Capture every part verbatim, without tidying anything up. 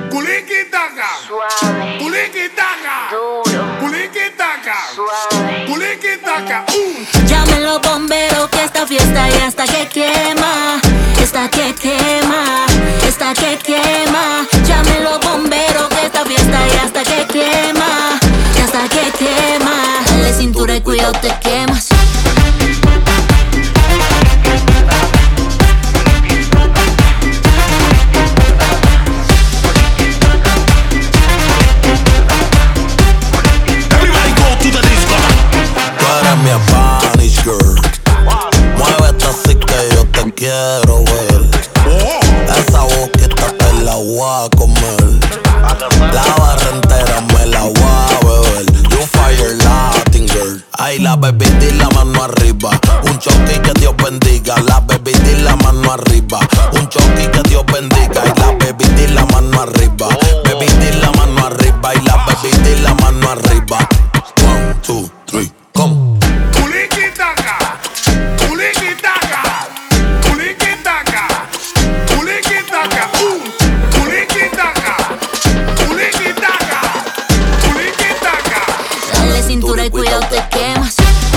Culiquitaca, Suave, culiquitaca, duro, culiquitaca, suave. culiquitaca. Uh. Llamen los bomberos que esta fiesta ya está que quema, está que quema, está que quema. Llamen los bomberos que esta fiesta ya está que quema, ya está que quema. Dale cintura y cuidado te quemas. Mi Spanish girl, muévete así que yo te quiero ver. Esa boquita te la voy a comer, la barra entera me la voy a beber. You fire Latin girl, ay la baby di la mano arriba, un choque que Dios bendiga. La baby di la mano arriba, un choque que Dios bendiga. Y la baby di la mano arriba, baby di la mano arriba. Y la baby di la mano arriba. One, two, three, come. Culiquitaca, culiquitaca, culiquitaca, culiquitaca. Uh. Culiquitaca, culiquitaca, culiquitaca. Dale cintura y cuidado te quemas.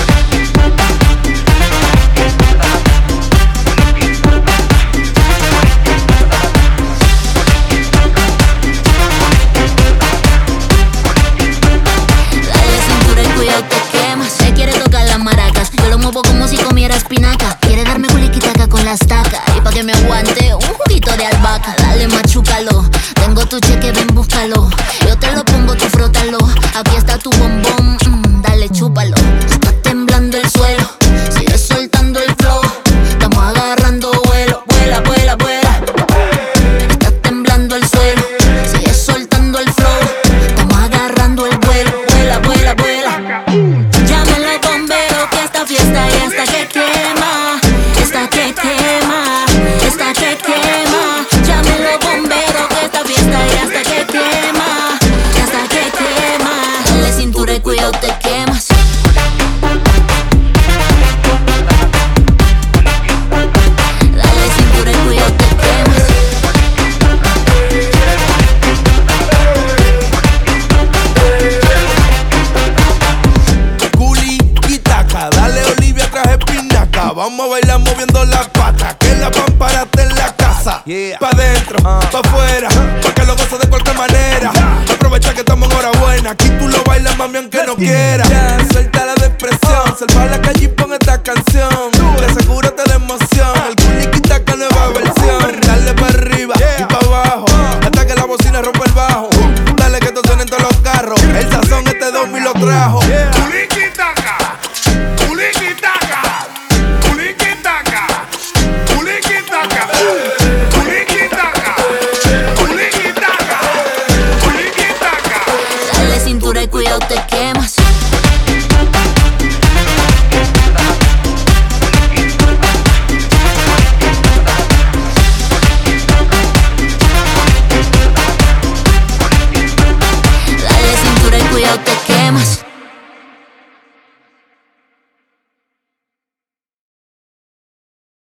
Dale cintura y cuidado te quemas. Se quiere tocar las maracas, yo lo muevo como si comiera espinaca. Quiere darme culiquitaca con las tacas, y pa' que me aguante un juguito de albahaca. Dale machúcalo, tengo tu cheque, ven búscalo. Yo te lo pongo, tú frótalo. Aquí está tu bombón, mm, dale chúpalo. Está temblando el suelo, sigue soltando el flow. Estamos agarrando vuelo, vuela, vuela, vuela. Está temblando el suelo, sigue soltando el flow. Estamos agarrando el vuelo, vuela, vuela, vuela. Llamen los bomberos que esta fiesta ya está que quema, está que quema, está que quema. Llamen los bomberos que esta fiesta ya está que quema, ya está que quema. Dale cintura y cuidado te quemas. Dale cintura y cuidado te quemas. Culiquitaca, dale Olivia traje espinaca. Vamos a bailar moviendo las patas, que la pámpara está en la casa. Yeah. Pa' dentro, uh. pa' afuera, uh. pa' que lo goce de cualquier manera. Uh. Aprovecha que estamos en hora buena, aquí tú lo bailas mami aunque no quieras. Yeah. Suelta la depresión, uh. sal pa' la calle y pon esta canción. Uh. De seguro te